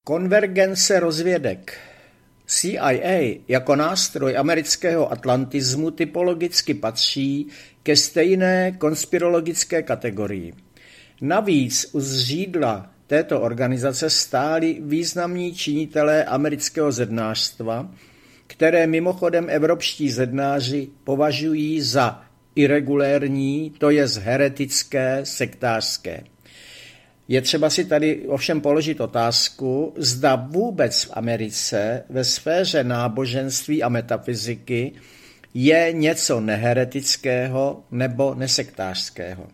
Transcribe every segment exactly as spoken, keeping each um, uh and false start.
Konvergence rozvědek. C I A jako nástroj amerického atlantismu typologicky patří ke stejné konspirologické kategorii. Navíc u zřídla této organizace stáli významní činitelé amerického zednářstva, které mimochodem evropští zednáři považují za irregulérní, to jest heretické, sektářské. Je třeba si tady ovšem položit otázku, zda vůbec v Americe ve sféře náboženství a metafyziky je něco neheretického nebo nesektářského.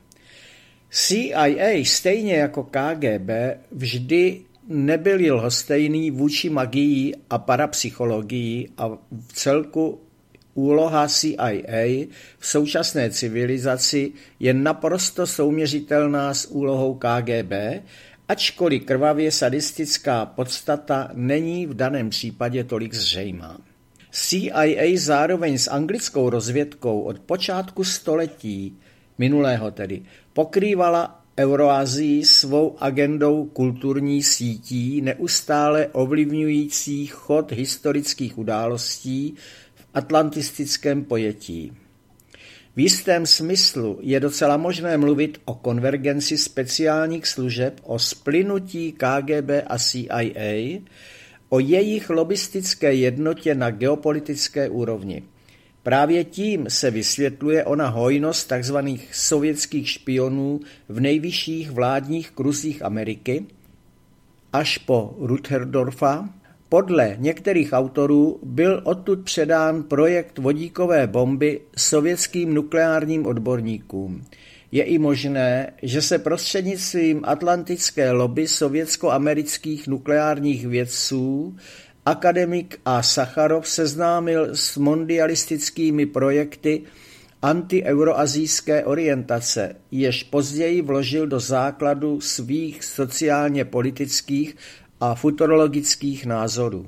C I A stejně jako K G B vždy nebyli lhostejný vůči magii a parapsychologii a v celku úloha C I A v současné civilizaci je naprosto souměřitelná s úlohou K G B, ačkoliv krvavě sadistická podstata není v daném případě tolik zřejmá. C I A zároveň s anglickou rozvědkou od počátku století minulého tedy pokrývala Euroasii svou agendou kulturní sítí neustále ovlivňující chod historických událostí v atlantistickém pojetí. V jistém smyslu je docela možné mluvit o konvergenci speciálních služeb, o splynutí K G B a C I A, o jejich lobistické jednotě na geopolitické úrovni. Právě tím se vysvětluje ona hojnost tzv. Sovětských špionů v nejvyšších vládních kruzích Ameriky, až po Rutherdorfa. Podle některých autorů byl odtud předán projekt vodíkové bomby sovětským nukleárním odborníkům. Je i možné, že se prostřednictvím atlantické lobby sovětsko-amerických nukleárních vědců akademik A. Sacharov seznámil s mondialistickými projekty antieuroazijské orientace, jež později vložil do základu svých sociálně politických a futurologických názorů.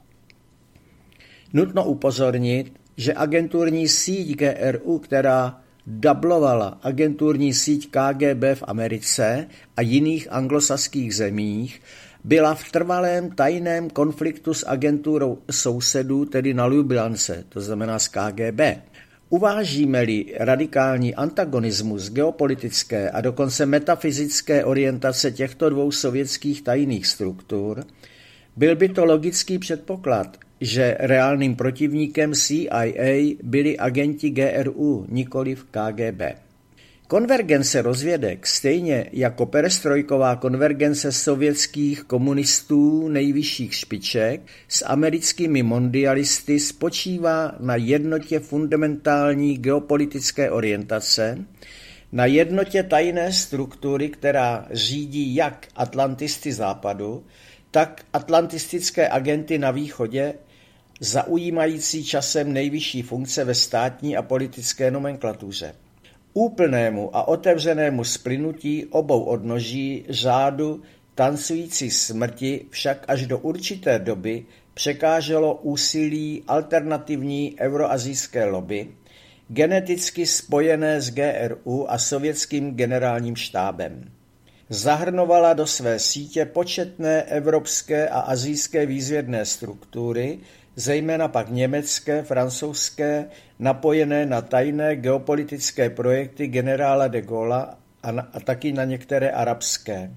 Nutno upozornit, že agenturní síť G R U, která dublovala agenturní síť K G B v Americe a jiných anglosaských zemích, byla v trvalém tajném konfliktu s agenturou sousedů, tedy na Ljublance, to znamená s K G B. Uvážíme-li radikální antagonismus geopolitické a dokonce metafyzické orientace těchto dvou sovětských tajných struktur, byl by to logický předpoklad, že reálným protivníkem C I A byli agenti G R U, nikoliv K G B. Konvergence rozvědek, stejně jako perestrojková konvergence sovětských komunistů nejvyšších špiček s americkými mondialisty, spočívá na jednotě fundamentální geopolitické orientace, na jednotě tajné struktury, která řídí jak atlantisty západu, tak atlantistické agenty na východě, zaujímající časem nejvyšší funkce ve státní a politické nomenklatuře. Úplnému a otevřenému splynutí obou odnoží řádu tancující smrti však až do určité doby překáželo úsilí alternativní euroazijské lobby, geneticky spojené s G R U a sovětským generálním štábem. Zahrnovala do své sítě početné evropské a asijské výzvědné struktury, zejména pak německé, francouzské, napojené na tajné geopolitické projekty generála de Gaulle'a a, na, a taky na některé arabské.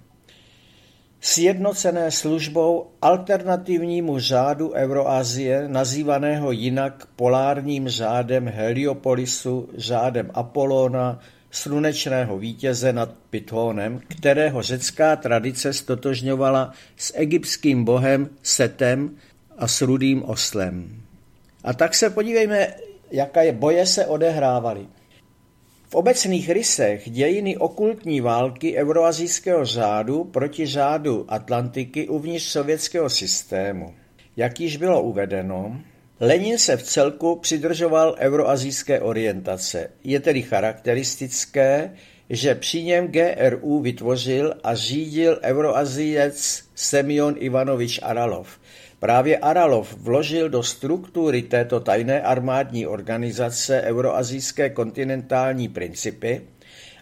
Sjednocené službou alternativnímu řádu Euroasie, nazývaného jinak polárním řádem Heliopolisu, řádem Apolona, slunečného vítěze nad Pythonem, kterého řecká tradice stotožňovala s egyptským bohem Setem a s rudým oslem. A tak se podívejme, jaké boje se odehrávaly. V obecných rysech dějiny okultní války euroazijského řádu proti řádu Atlantiky uvnitř sovětského systému. Jak již bylo uvedeno, Lenin se v celku přidržoval euroazijské orientace. Je tedy charakteristické, že při něm G R U vytvořil a řídil euroazijec Semjon Ivanovič Aralov. Právě Aralov vložil do struktury této tajné armádní organizace euroazijské kontinentální principy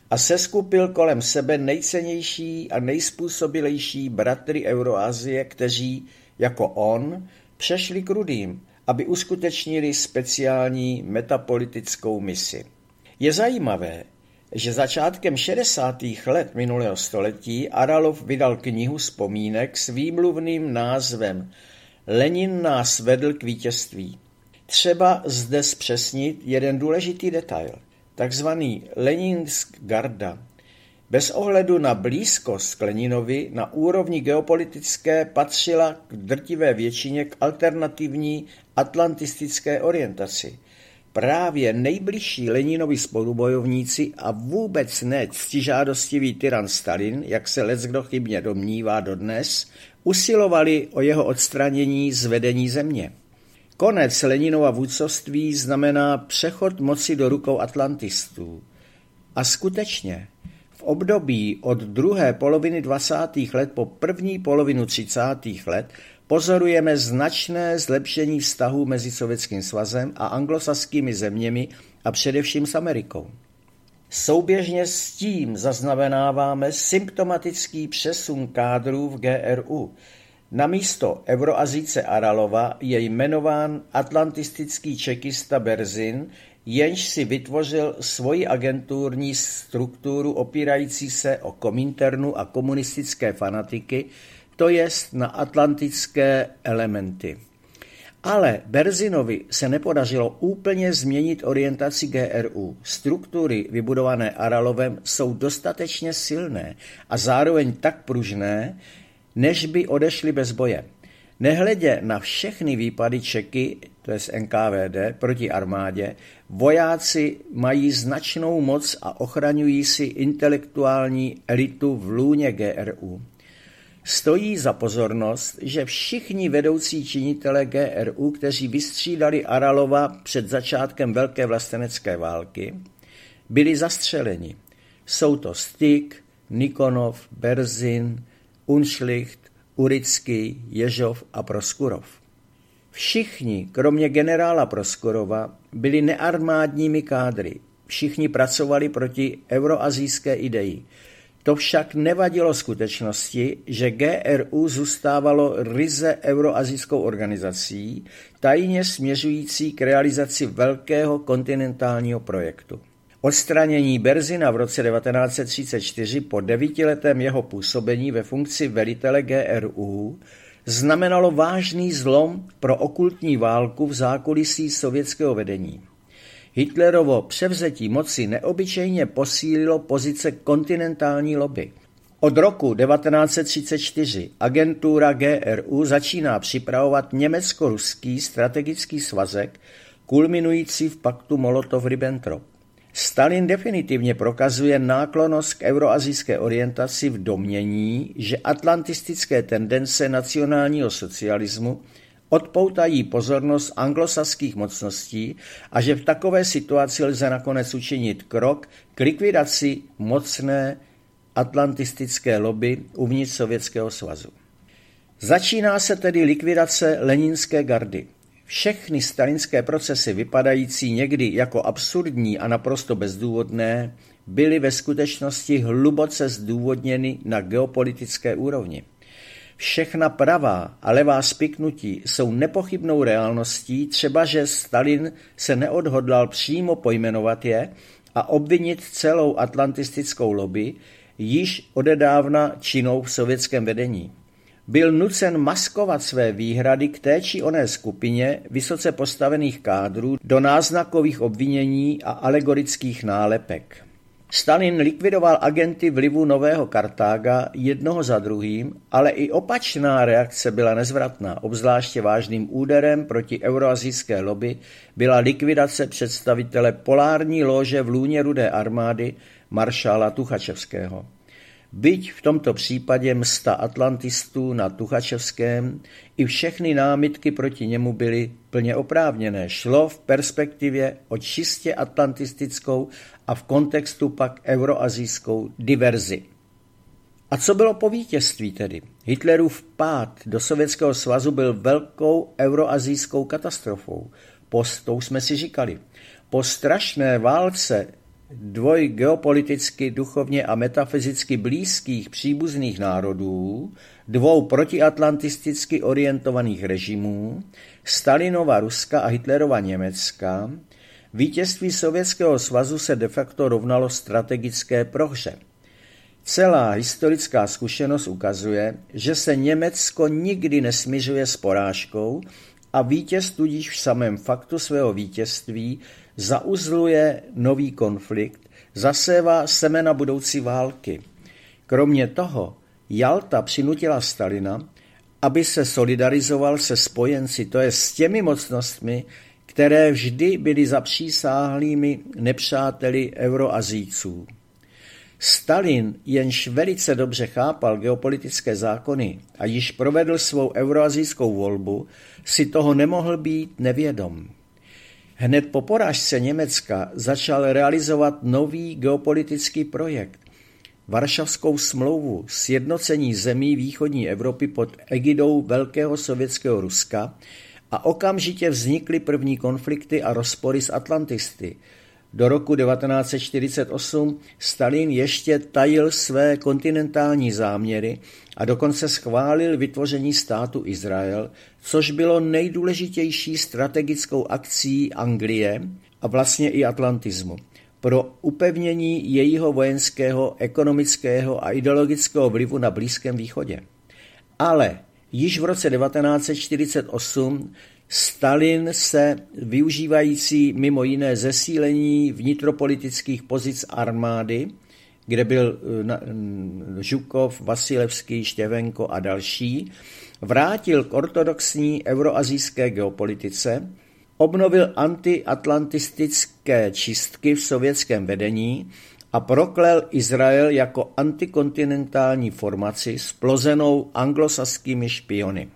a seskupil kolem sebe nejcennější a nejspůsobilejší bratry Euroasie, kteří, jako on, přešli k Rudým, aby uskutečnili speciální metapolitickou misi. Je zajímavé, že začátkem šedesátých let minulého století Aralov vydal knihu vzpomínek s výmluvným názvem Lenin nás vedl k vítězství. Třeba zde zpřesnit jeden důležitý detail, takzvaný Leninsk garda. Bez ohledu na blízkost k Leninovi na úrovni geopolitické patřila k drtivé většině k alternativní atlantistické orientaci. Právě nejbližší Leninovi spolubojovníci a vůbec ne ctižádostivý tyran Stalin, jak se leckdo chybně domnívá dodnes, usilovali o jeho odstranění z vedení země. Konec Leninova vůdcovství znamená přechod moci do rukou atlantistů. A skutečně, v období od druhé poloviny dvacátých let po první polovinu třicátých let pozorujeme značné zlepšení vztahů mezi Sovětským svazem a anglosaskými zeměmi a především s Amerikou. Souběžně s tím zaznamenáváme symptomatický přesun kádrů v G R U. Namísto Euroazíce Aralova je jmenován atlantistický čekista Berzin, jenž si vytvořil svoji agenturní strukturu opírající se o Kominternu a komunistické fanatiky, to jest na atlantické elementy. Ale Berzinovi se nepodařilo úplně změnit orientaci G R U. Struktury vybudované Aralovem jsou dostatečně silné a zároveň tak pružné, než by odešly bez boje. Nehledě na všechny výpady Čeky, to je N K V D, proti armádě, vojáci mají značnou moc a ochraňují si intelektuální elitu v lůně G R U. Stojí za pozornost, že všichni vedoucí činitelé G R U, kteří vystřídali Aralova před začátkem Velké vlastenecké války, byli zastřeleni. Jsou to Styk, Nikonov, Berzin, Unschlicht, Urický, Ježov a Proskurov. Všichni, kromě generála Proskurova, byli nearmádními kádry. Všichni pracovali proti euroazijské ideji. To však nevadilo skutečnosti, že G R U zůstávalo ryze euroazijskou organizací, tajně směřující k realizaci velkého kontinentálního projektu. Odstranění Berzina v roce devatenáct set třicet čtyři po devítiletém jeho působení ve funkci velitele G R U znamenalo vážný zlom pro okultní válku v zákulisí sovětského vedení. Hitlerovo převzetí moci neobyčejně posílilo pozice kontinentální lobby. Od roku devatenáct set třicet čtyři agentura G R U začíná připravovat německo-ruský strategický svazek, kulminující v paktu Molotov-Ribbentrop. Stalin definitivně prokazuje náklonnost k euroazijské orientaci v domnění, že atlantistické tendence nacionálního socialismu odpoutají pozornost anglosaských mocností a že v takové situaci lze nakonec učinit krok k likvidaci mocné atlantistické lobby uvnitř Sovětského svazu. Začíná se tedy likvidace leninské gardy. Všechny stalinské procesy vypadající někdy jako absurdní a naprosto bezdůvodné byly ve skutečnosti hluboce zdůvodněny na geopolitické úrovni. Všechna pravá a levá spiknutí jsou nepochybnou reálností, třeba že Stalin se neodhodlal přímo pojmenovat je a obvinit celou atlantistickou lobby, již odedávna činnou v sovětském vedení. Byl nucen maskovat své výhrady k té či oné skupině vysoce postavených kádrů do náznakových obvinění a alegorických nálepek. Stalin likvidoval agenty vlivu Nového Kartága jednoho za druhým, ale i opačná reakce byla nezvratná. Obzvláště vážným úderem proti euroazijské lobby byla likvidace představitele polární lóže v lůně Rudé armády maršála Tuchačevského. Byť v tomto případě msta atlantistů na Tuchačevském i všechny námitky proti němu byly plně oprávněné. Šlo v perspektivě o čistě atlantistickou a v kontextu pak euroazijskou diverzi. A co bylo po vítězství tedy? Hitlerův pád do Sovětského svazu byl velkou euroazijskou katastrofou. Po, to už jsme si říkali. Po strašné válce dvoj geopoliticky, duchovně a metafyzicky blízkých příbuzných národů, dvou protiatlantisticky orientovaných režimů, Stalinova Ruska a Hitlerova Německa, vítězství Sovětského svazu se de facto rovnalo strategické prohře. Celá historická zkušenost ukazuje, že se Německo nikdy nesmiřuje s porážkou a vítěz tudíž v samém faktu svého vítězství zauzluje nový konflikt, zasévá semena budoucí války. Kromě toho Jalta přinutila Stalina, aby se solidarizoval se spojenci, to je s těmi mocnostmi, které vždy byly zapřísáhlými nepřáteli euroazijců. Stalin, jenž velice dobře chápal geopolitické zákony a již provedl svou euroazijskou volbu, si toho nemohl být nevědom. Hned po porážce Německa začal realizovat nový geopolitický projekt, Varšavskou smlouvu, sjednocení zemí východní Evropy pod egidou Velkého sovětského Ruska, a okamžitě vznikly první konflikty a rozpory s atlantisty. Do roku devatenáct set čtyřicet osm Stalin ještě tajil své kontinentální záměry a dokonce schválil vytvoření státu Izrael, což bylo nejdůležitější strategickou akcí Anglie a vlastně i atlantismu pro upevnění jejího vojenského, ekonomického a ideologického vlivu na Blízkém východě. Ale již v roce devatenáct set čtyřicet osm Stalin se, využívající mimo jiné zesílení vnitropolitických pozic armády, kde byl Žukov, Vasilevský, Štěvenko a další, vrátil k ortodoxní euroazijské geopolitice, obnovil antiatlantistické čistky v sovětském vedení a proklel Izrael jako antikontinentální formaci splozenou anglosaskými špiony.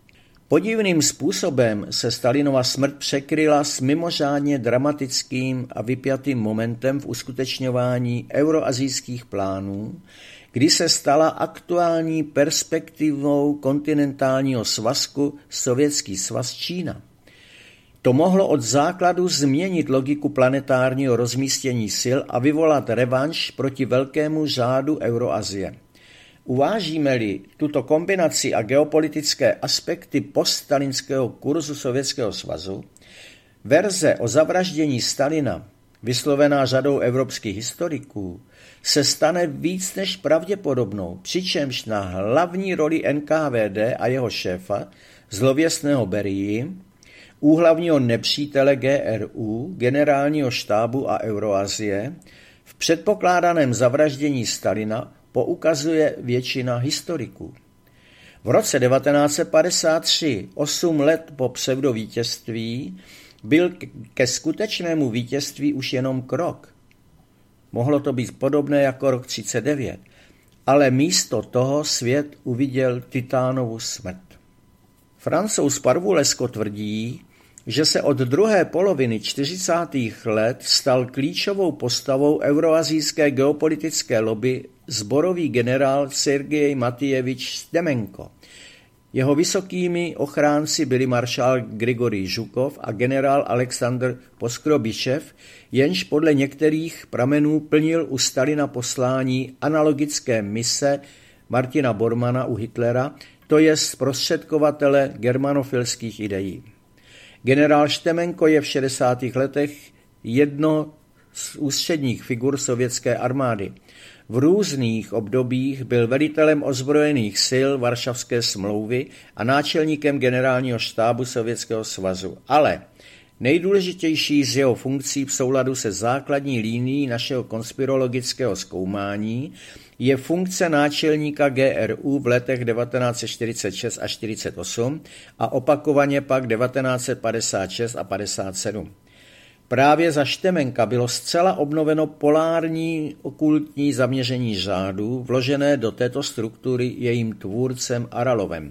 Podivným způsobem se Stalinova smrt překryla s mimořádně dramatickým a vypjatým momentem v uskutečňování euroazijských plánů, kdy se stala aktuální perspektivou kontinentálního svazku Sovětský svaz Čína. To mohlo od základu změnit logiku planetárního rozmístění sil a vyvolat revanš proti velkému řádu Euroazie. Uvážíme-li tuto kombinaci a geopolitické aspekty poststalinského kurzu Sovětského svazu, verze o zavraždění Stalina, vyslovená řadou evropských historiků, se stane víc než pravděpodobnou, přičemž na hlavní roli N K V D a jeho šéfa, zlověstného Berii, úhlavního nepřítele G R U, generálního štábu a Euroazie, v předpokládaném zavraždění Stalina poukazuje většina historiků. V roce devatenáct set padesát tři, osm let po pseudovítězství, byl ke skutečnému vítězství už jenom krok. Mohlo to být podobné jako rok třicet devět, ale místo toho svět uviděl titánovu smrt. Francouz Parvulesco tvrdí, že se od druhé poloviny čtyřicátých let stal klíčovou postavou euroazijské geopolitické lobby sborový generál Sergej Matyjevič Štěmenko. Jeho vysokými ochránci byli maršál Grigorij Žukov a generál Alexandr Poskrobičev, jenž podle některých pramenů plnil u Stalina poslání analogické mise Martina Bormana u Hitlera, to je zprostředkovatele germanofilských ideí. Generál Štěmenko je v šedesátých letech jedno z ústředních figur sovětské armády. V různých obdobích byl velitelem ozbrojených sil Varšavské smlouvy a náčelníkem generálního štábu Sovětského svazu. Ale nejdůležitější z jeho funkcí v souladu se základní linií našeho konspirologického zkoumání je funkce náčelníka G R U v letech devatenáct set čtyřicet šest až čtyřicet osm a opakovaně pak devatenáct set padesát šest a padesát sedm. Právě za Štěmenka bylo zcela obnoveno polární okultní zaměření řádu, vložené do této struktury jejím tvůrcem Aralovem.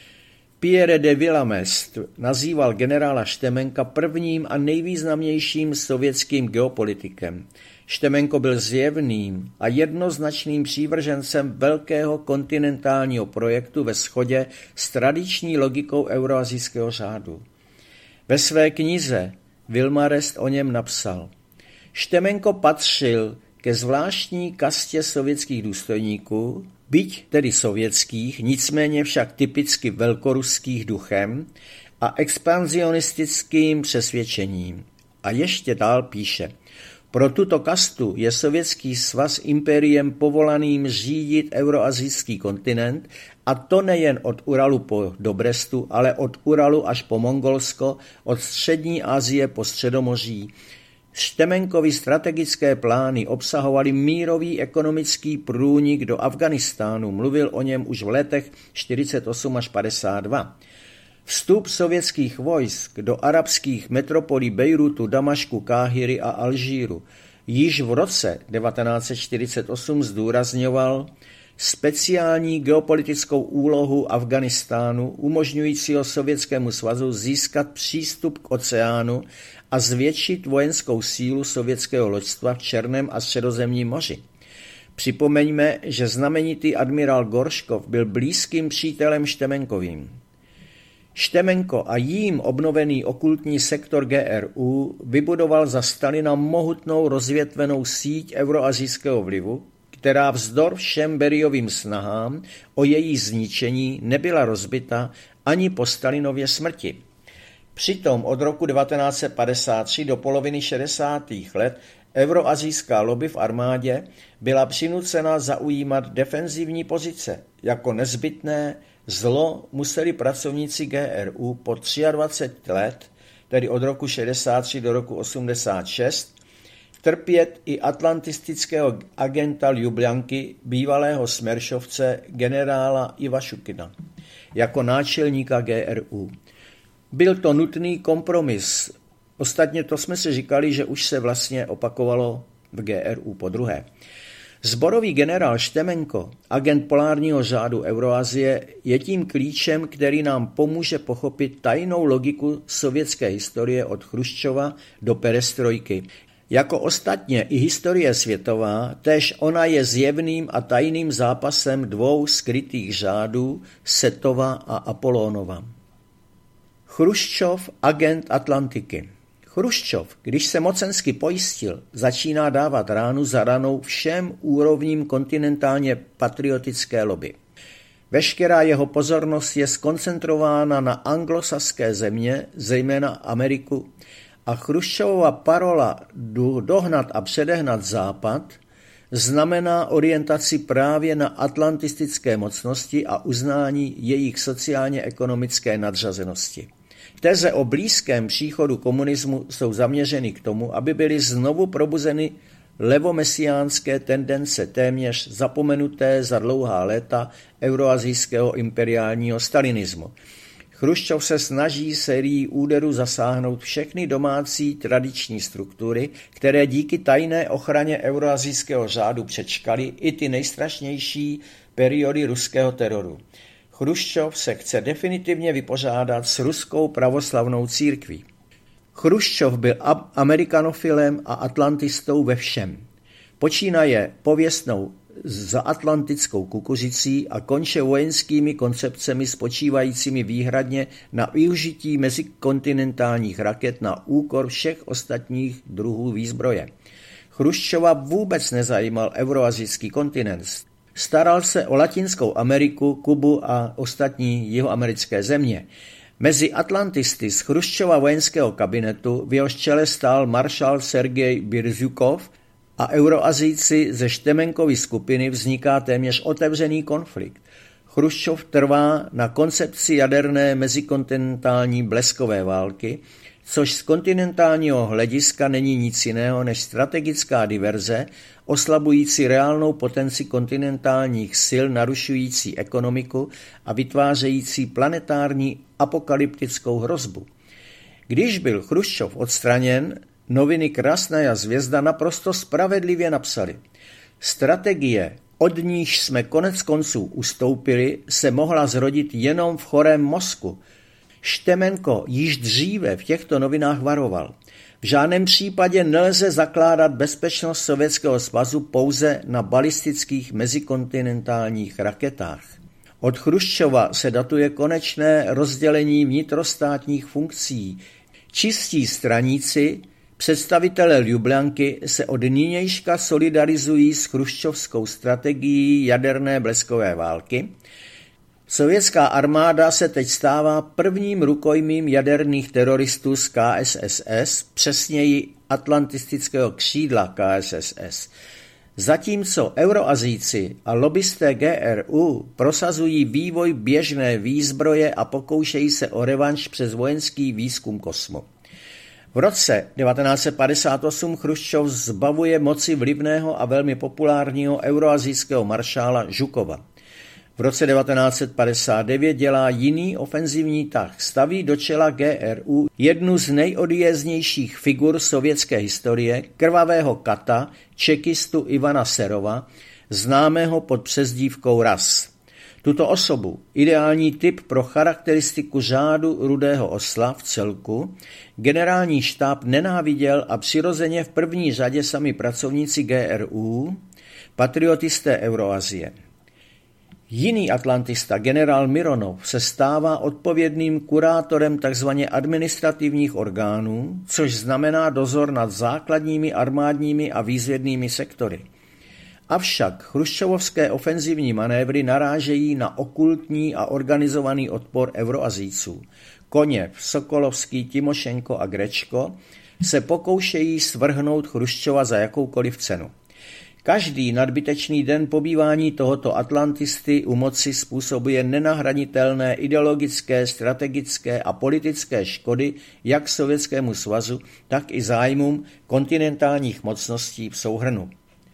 Pierre de Villamest nazýval generála Štěmenka prvním a nejvýznamnějším sovětským geopolitikem. Štěmenko byl zjevným a jednoznačným přívržencem velkého kontinentálního projektu ve shodě s tradiční logikou euroazijského řádu. Ve své knize Vilmarest o něm napsal: Štemenko patřil ke zvláštní kastě sovětských důstojníků, byť tedy sovětských, nicméně však typicky velkoruských duchem a expanzionistickým přesvědčením. A ještě dál píše: pro tuto kastu je Sovětský svaz impériem povolaným řídit euroazijský kontinent, a to nejen od Uralu po do Brestu, ale od Uralu až po Mongolsko, od střední Asie po Středomoří. Štemenkovy strategické plány obsahovaly mírový ekonomický průnik do Afghánistánu, mluvil o něm už v letech čtyřicet osm až padesát dva. Vstup sovětských vojsk do arabských metropolí Bejrutu, Damašku, Káhiry a Alžíru již v roce devatenáct set čtyřicet osm zdůrazňoval speciální geopolitickou úlohu Afghánistánu, umožňujícího Sovětskému svazu získat přístup k oceánu a zvětšit vojenskou sílu sovětského loďstva v Černém a Středozemním moři. Připomeňme, že znamenitý admirál Gorškov byl blízkým přítelem Štemenkovým. Štemenko a jím obnovený okultní sektor G R U vybudoval za Stalina mohutnou rozvětvenou síť euroazijského vlivu, která vzdor všem Berijovým snahám o její zničení nebyla rozbita ani po Stalinově smrti. Přitom od roku devatenáct set padesát tři do poloviny šedesátých let euroazijská lobby v armádě byla přinucena zaujímat defenzivní pozice. Jako nezbytné zlo museli pracovníci G R U po dvacet tři let, tedy od roku šedesát tři do roku osmdesát šest, trpět i atlantistického agenta Ljubljanky, bývalého smeršovce generála Ivašukina, jako náčelníka G R U. Byl to nutný kompromis. Ostatně to jsme si říkali, že už se vlastně opakovalo v G R U podruhé. Sborový generál Štemenko, agent polárního řádu Euroazie, je tím klíčem, který nám pomůže pochopit tajnou logiku sovětské historie od Chruščova do perestrojky. Jako ostatně i historie světová, též ona je zjevným a tajným zápasem dvou skrytých řádů, Setova a Apolónova. Chruščov, agent Atlantiky. Chruščov, když se mocensky pojistil, začíná dávat ránu za ranou všem úrovním kontinentálně patriotické lobby. Veškerá jeho pozornost je skoncentrována na anglosaské země, zejména Ameriku, a Chruščovova parola dohnat a předehnat Západ znamená orientaci právě na atlantistické mocnosti a uznání jejich sociálně-ekonomické nadřazenosti. Teze o blízkém příchodu komunismu jsou zaměřeny k tomu, aby byly znovu probuzeny levomesiánské tendence téměř zapomenuté za dlouhá léta euroazijského imperiálního stalinismu. Chruščov se snaží sérií úderů zasáhnout všechny domácí tradiční struktury, které díky tajné ochraně euroazijského řádu přečkaly i ty nejstrašnější periody ruského teroru. Chruščov se chce definitivně vypořádat s ruskou pravoslavnou církví. Chruščov byl amerikanofilem a atlantistou ve všem. Počínaje pověstnou zaatlantickou kukuřicí a konče vojenskými koncepcemi spočívajícími výhradně na využití mezikontinentálních raket na úkor všech ostatních druhů výzbroje. Chruščova vůbec nezajímal euroazijský kontinent. Staral se o Latinskou Ameriku, Kubu a ostatní jihoamerické země. Mezi atlantisty z Chruščova vojenského kabinetu v jehož čele stál maršál Sergej Birzjukov a euroazijci ze Štemenkovy skupiny vzniká téměř otevřený konflikt. Chruščov trvá na koncepci jaderné mezikontinentální bleskové války, což z kontinentálního hlediska není nic jiného než strategická diverze, oslabující reálnou potenci kontinentálních sil, narušující ekonomiku a vytvářející planetární apokalyptickou hrozbu. Když byl Chruščov odstraněn, noviny Krasnaja zvězda naprosto spravedlivě napsali: strategie, od níž jsme konec konců ustoupili, se mohla zrodit jenom v chorém mozku. Štemenko již dříve v těchto novinách varoval. V žádném případě nelze zakládat bezpečnost Sovětského svazu pouze na balistických mezikontinentálních raketách. Od Chruščova se datuje konečné rozdělení vnitrostátních funkcí. Čistí straníci Představitelé Ljubljanky se od nynějška solidarizují s chruščovskou strategií jaderné bleskové války. Sovětská armáda se teď stává prvním rukojmím jaderných teroristů z K S S S, přesněji atlantistického křídla K S S S. Zatímco euroazíci a lobbysté G R U prosazují vývoj běžné výzbroje a pokoušejí se o revanš přes vojenský výzkum kosmu. V roce devatenáct set padesát osm Chruščov zbavuje moci vlivného a velmi populárního euroazijského maršála Žukova. V roce devatenáct set padesát devět dělá jiný ofenzivní tah, staví do čela G R U jednu z nejodjeznějších figur sovětské historie, krvavého kata, čekistu Ivana Serova, známého pod přezdívkou Ras. Tuto osobu, ideální typ pro charakteristiku řádu Rudého osla v celku, generální štáb nenáviděl a přirozeně v první řadě sami pracovníci G R U, patriotisté Euroazie. Jiný atlantista, generál Mironov, se stává odpovědným kurátorem tzv. Administrativních orgánů, což znamená dozor nad základními armádními a výzvědnými sektory. Avšak chruščovovské ofenzivní manévry narážejí na okultní a organizovaný odpor euroazijců. Koněv, Sokolovský, Timošenko a Grečko se pokoušejí svrhnout Chruščova za jakoukoliv cenu. Každý nadbytečný den pobývání tohoto atlantisty u moci způsobuje nenahraditelné ideologické, strategické a politické škody jak Sovětskému svazu, tak i zájmům kontinentálních mocností v souhrnu.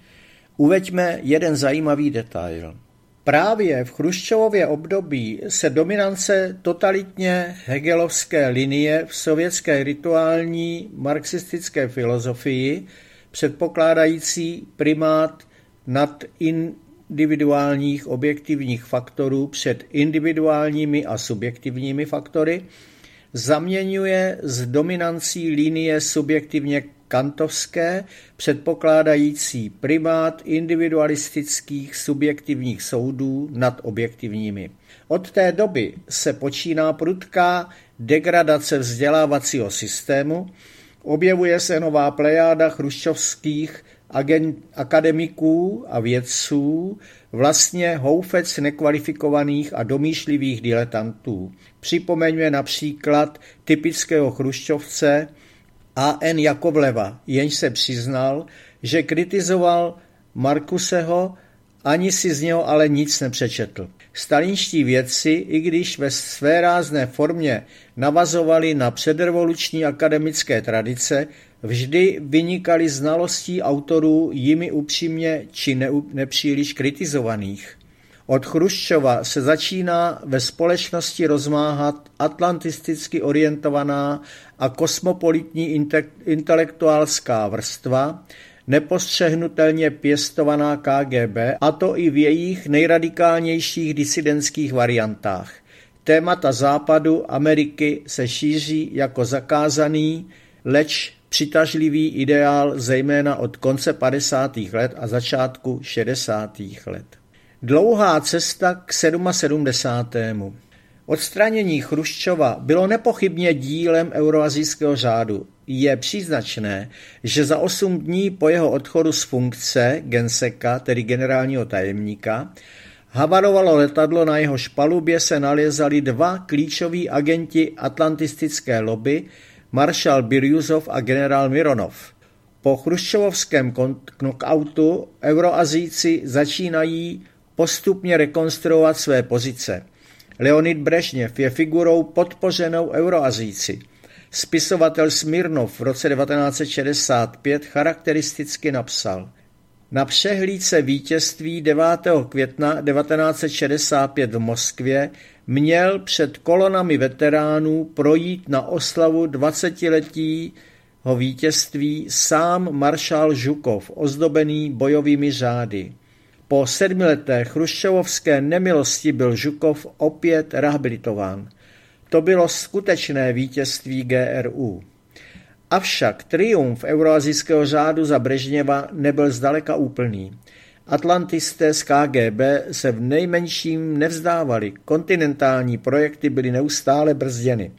Uveďme jeden zajímavý detail. Právě v Chruščovově období se dominance totalitně hegelovské linie v sovětské rituální marxistické filozofii, předpokládající primát nad individuálních objektivních faktorů před individuálními a subjektivními faktory, zaměňuje s dominancí linie subjektivně kantovské, předpokládající primát individualistických subjektivních soudů nad objektivními. Od té doby se počíná prudká degradace vzdělávacího systému, objevuje se nová plejáda chruščovských agent, akademiků a vědců, vlastně houfec nekvalifikovaných a domýšlivých diletantů. Připomeňme například typického chruščovce A N Jakovleva, jenž se přiznal, že kritizoval Markuseho, ani si z něho ale nic nepřečetl. Stalinští vědci, i když ve své rázné formě navazovali na předrevoluční akademické tradice, vždy vynikali znalostí autorů jimi upřímně či ne, nepříliš kritizovaných. Od Chruščova se začíná ve společnosti rozmáhat atlantisticky orientovaná a kosmopolitní inte, intelektuálská vrstva, nepostřehnutelně pěstovaná K G B, a to i v jejich nejradikálnějších disidentských variantách. Témata Západu Ameriky se šíří jako zakázaný, leč přitažlivý ideál zejména od konce padesátých let a začátku šedesátých let. Dlouhá cesta k sedmadesátému Odstranění Chruščova bylo nepochybně dílem euroazijského řádu. Je příznačné, že za osm dní po jeho odchodu z funkce genseka, tedy generálního tajemníka, havarovalo letadlo, na jehož palubě se nalézali dva klíčoví agenti atlantistické lobby, maršál Birjuzov a generál Mironov. Po chruščovovském knockoutu euroazijci začínají postupně rekonstruovat své pozice. Leonid Brežněv je figurou podpořenou euroazijci. Spisovatel Smirnov v roce devatenáct set šedesát pět charakteristicky napsal: Na přehlídce vítězství devátého května devatenáct set šedesát pět v Moskvě měl před kolonami veteránů projít na oslavu dvacetiletího vítězství sám maršál Žukov, ozdobený bojovými řády. Po sedmileté chruščovovské nemilosti byl Žukov opět rehabilitován. To bylo skutečné vítězství G R U. Avšak triumf euroazijského řádu za Brežněva nebyl zdaleka úplný. Atlantisté z K G B se v nejmenším nevzdávali, kontinentální projekty byly neustále brzděny.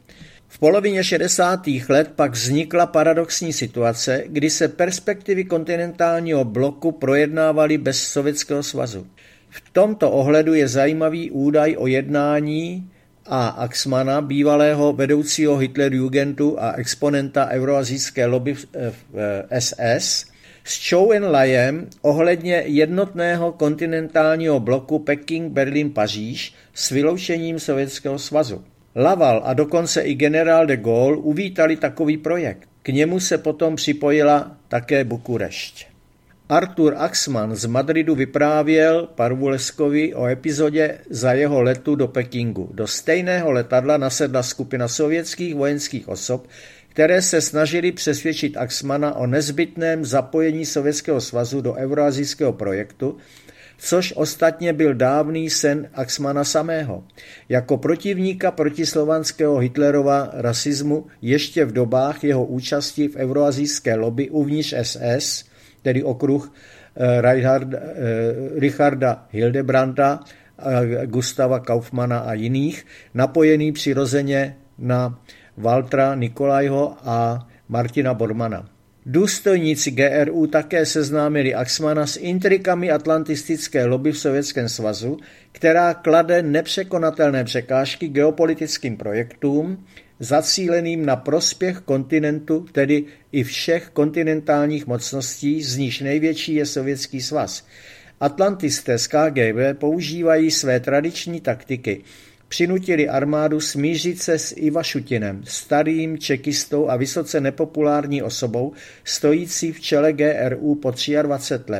V polovině šedesátých let pak vznikla paradoxní situace, kdy se perspektivy kontinentálního bloku projednávaly bez Sovětského svazu. V tomto ohledu je zajímavý údaj o jednání A. Axmana, bývalého vedoucího Hitlerjugendu a exponenta euroazijské lobby v S S, s Chou En-laiem ohledně jednotného kontinentálního bloku Peking-Berlín-Paříž s vyloučením Sovětského svazu. Laval a dokonce i generál de Gaulle uvítali takový projekt. K němu se potom připojila také Bukurešť. Arthur Axman z Madridu vyprávěl Parvuleskovi o epizodě za jeho letu do Pekingu. Do stejného letadla nasedla skupina sovětských vojenských osob, které se snažili přesvědčit Axmana o nezbytném zapojení Sovětského svazu do euroazijského projektu, což ostatně byl dávný sen Axmana samého. Jako protivníka protislovanského Hitlerova rasismu ještě v dobách jeho účasti v euroazijské lobby uvnitř S S, tedy okruh Richard, Richarda Hildebranda, Gustava Kaufmana a jiných, napojený přirozeně na Waltera Nikolajho a Martina Bormana. Důstojníci G R U také seznámili Axmana s intrikami atlantistické lobby v Sovětském svazu, která klade nepřekonatelné překážky geopolitickým projektům, zacíleným na prospěch kontinentu, tedy i všech kontinentálních mocností, z níž největší je Sovětský svaz. Atlantisté z K G B používají své tradiční taktiky. Přinutili armádu smířit se s Ivašutinem, starým čekistou a vysoce nepopulární osobou, stojící v čele G R U po dvacet tři let.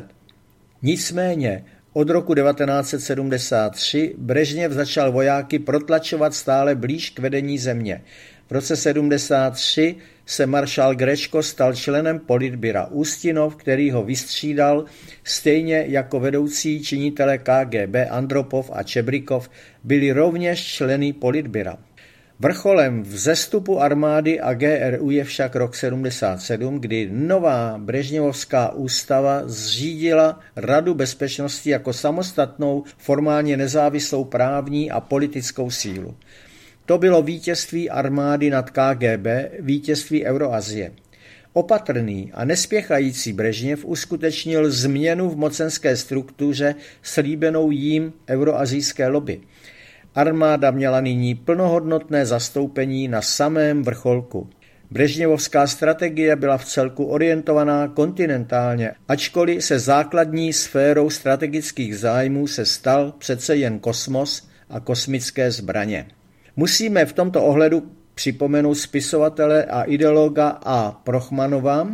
Nicméně od roku devatenáct set sedmdesát tři Brežněv začal vojáky protlačovat stále blíž k vedení země. V roce sedmdesát tři se maršál Grečko stal členem politbyra. Ustinov, který ho vystřídal, stejně jako vedoucí činitelé K G B Andropov a Čebrikov, byli rovněž členy politbyra. Vrcholem vzestupu armády a G R U je však rok sedmdesát sedm, kdy nová brežněvovská ústava zřídila Radu bezpečnosti jako samostatnou, formálně nezávislou právní a politickou sílu. To bylo vítězství armády nad K G B, vítězství Euroazie. Opatrný a nespěchající Brežněv uskutečnil změnu v mocenské struktuře slíbenou jím euroazijské lobby. Armáda měla nyní plnohodnotné zastoupení na samém vrcholku. Brežněvovská strategie byla vcelku orientovaná kontinentálně, ačkoliv se základní sférou strategických zájmů se stal přece jen kosmos a kosmické zbraně. Musíme v tomto ohledu připomenout spisovatele a ideologa A. Prochmanova,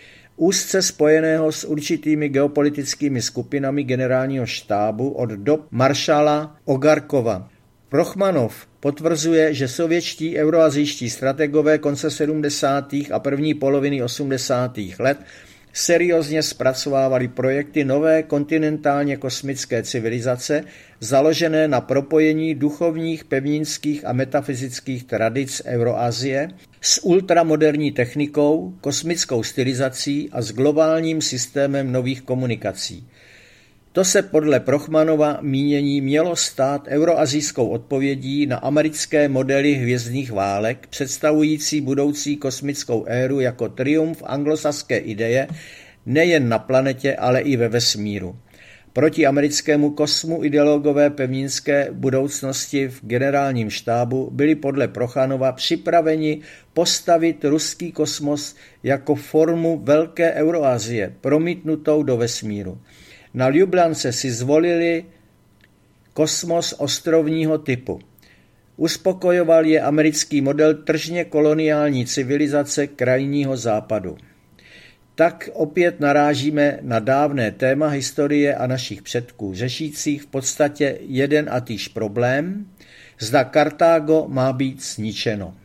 úzce spojeného s určitými geopolitickými skupinami generálního štábu od dob maršala Ogarkova. Prochmanov potvrzuje, že sovětští euroazijští strategové konce sedmdesátých a první poloviny osmdesátých let seriózně zpracovávali projekty nové kontinentálně kosmické civilizace, založené na propojení duchovních, pevninských a metafyzických tradic Euroasie s ultramoderní technikou, kosmickou stylizací a s globálním systémem nových komunikací. To se podle Prochmanova mínění mělo stát euroazijskou odpovědí na americké modely hvězdných válek, představující budoucí kosmickou éru jako triumf anglosaské ideje nejen na planetě, ale i ve vesmíru. Proti americkému kosmu ideologové pevninské budoucnosti v generálním štábu byli podle Prochanova připraveni postavit ruský kosmos jako formu velké Euroazie, promítnutou do vesmíru. Na Ljublance si zvolili kosmos ostrovního typu. Uspokojoval je americký model tržně koloniální civilizace krajního západu. Tak opět narážíme na dávné téma historie a našich předků, řešících v podstatě jeden a týž problém, zda Kartágo má být zničeno.